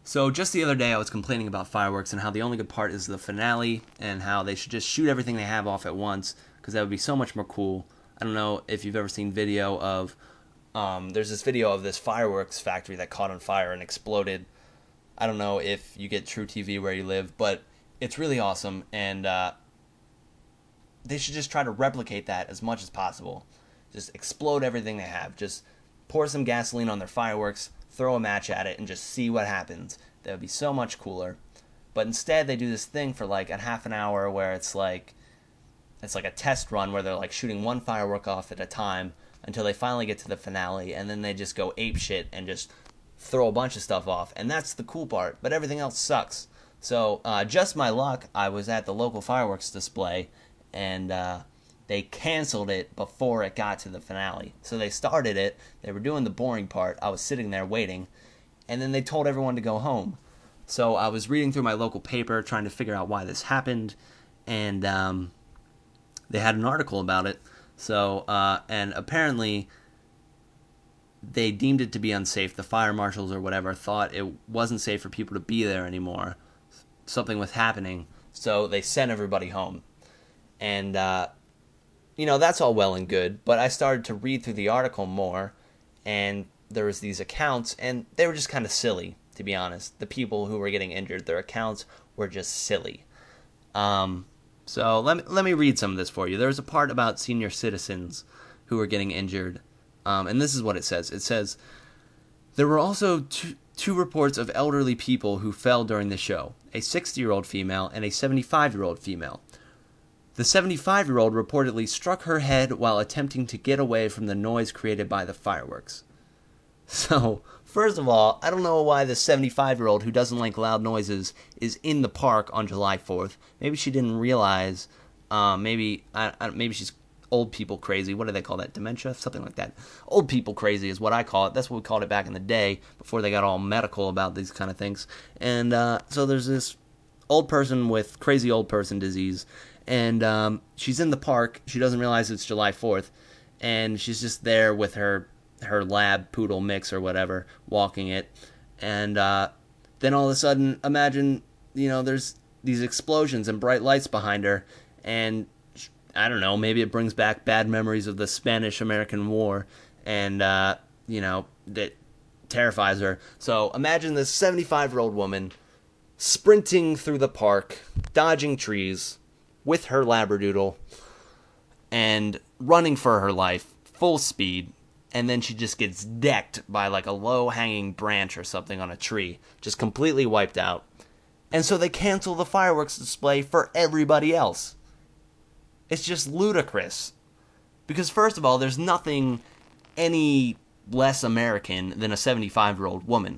So just the other day, I was complaining about fireworks and how the only good part is the finale, and how they should just shoot everything they have off at once because that would be so much more cool. I don't know if you've ever seen video of. There's this video of this fireworks factory that caught on fire and exploded. I don't know if you get True TV where you live, but it's really awesome, and they should just try to replicate that as much as possible. Just explode everything they have. Just pour some gasoline on their fireworks, throw a match at it, and just see what happens. That would be so much cooler. But instead, they do this thing for like a half an hour where it's like a test run where they're like shooting one firework off at a time until they finally get to the finale, and then they just go ape shit and just throw a bunch of stuff off. And that's the cool part, but everything else sucks. So, just my luck, I was at the local fireworks display, and they canceled it before it got to the finale. So they started it, they were doing the boring part, I was sitting there waiting, and then they told everyone to go home. So I was reading through my local paper trying to figure out why this happened, and they had an article about it. So, and apparently they deemed it to be unsafe. The fire marshals or whatever thought it wasn't safe for people to be there anymore. Something was happening, so they sent everybody home. And, that's all well and good, but I started to read through the article more, and there was these accounts, and they were just kind of silly, to be honest. The people who were getting injured, their accounts were just silly. So let me read some of this for you. There was a part about senior citizens who were getting injured, and this is what it says. It says, there were also two reports of elderly people who fell during the show, a 60-year-old female and a 75-year-old female. The 75-year-old reportedly struck her head while attempting to get away from the noise created by the fireworks. So, first of all, I don't know why the 75-year-old who doesn't like loud noises is in the park on July 4th. Maybe she didn't realize, maybe she's old people crazy. What do they call that? Dementia? Something like that. Old people crazy is what I call it. That's what we called it back in the day, before they got all medical about these kind of things. And so there's this old person with crazy old person disease, and she's in the park. She doesn't realize it's July 4th, and she's just there with her lab poodle mix or whatever, walking it. And then all of a sudden, imagine, there's these explosions and bright lights behind her, and I don't know, maybe it brings back bad memories of the Spanish-American War, and, that terrifies her. So imagine this 75-year-old woman sprinting through the park, dodging trees, with her labradoodle, and running for her life, full speed, and then she just gets decked by like a low-hanging branch or something on a tree, just completely wiped out. And so they cancel the fireworks display for everybody else. It's just ludicrous. Because first of all, there's nothing any less American than a 75-year-old woman.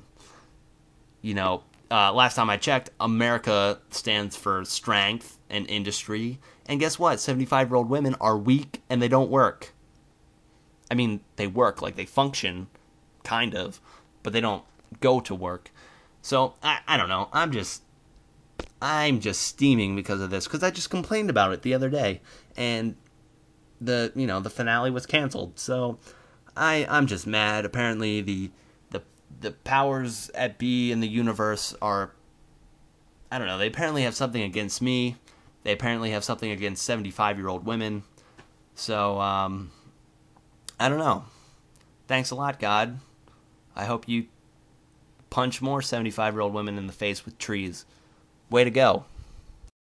Last time I checked, America stands for strength and industry. And guess what? 75-year-old women are weak and they don't work. I mean, they work, like they function, kind of, but they don't go to work. So, I don't know. I'm just steaming because of this, because I just complained about it the other day. And the finale was canceled. So, I'm just mad. Apparently, the powers at be in the universe are, I don't know, they apparently have something against me. They apparently have something against 75-year-old women. So, I don't know. Thanks a lot, God. I hope you punch more 75-year-old women in the face with trees. Way to go.